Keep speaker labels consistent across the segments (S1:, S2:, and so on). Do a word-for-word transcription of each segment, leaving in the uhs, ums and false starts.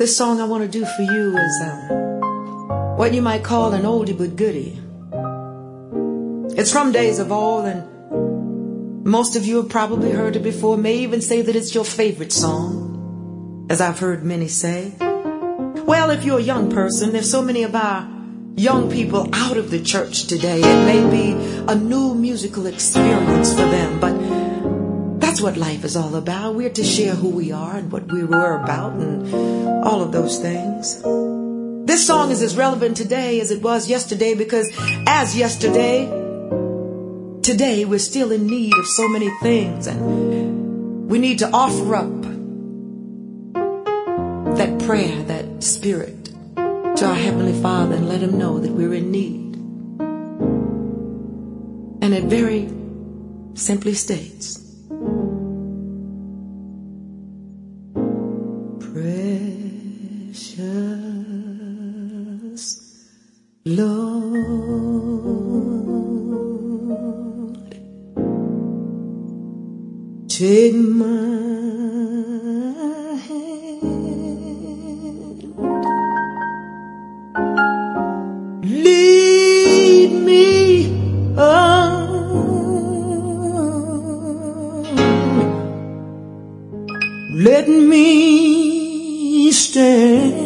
S1: This song I want to do for you is um, what you might call an oldie but goodie. It's from days of old, and most of you have probably heard it before, may even say that it's your favorite song, as I've heard many say. Well, if you're a young person, there's so many of our young people out of the church today. It may be a new musical experience for them, but that's what life is all about. We're to share who we are and what we were about and all of those things. This song is as relevant today as it was yesterday, because as yesterday, today we're still in need of so many things, and we need to offer up that prayer, that spirit to our Heavenly Father and let Him know that we're in need. And it very simply states, precious Lord, take my hand, lead me on, let me stand.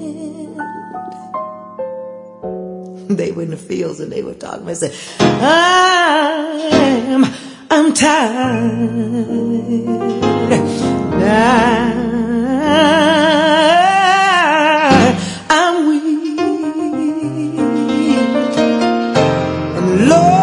S1: They were in the fields and they were talking. I said, I'm, I'm tired. I, I'm weak. And Lord,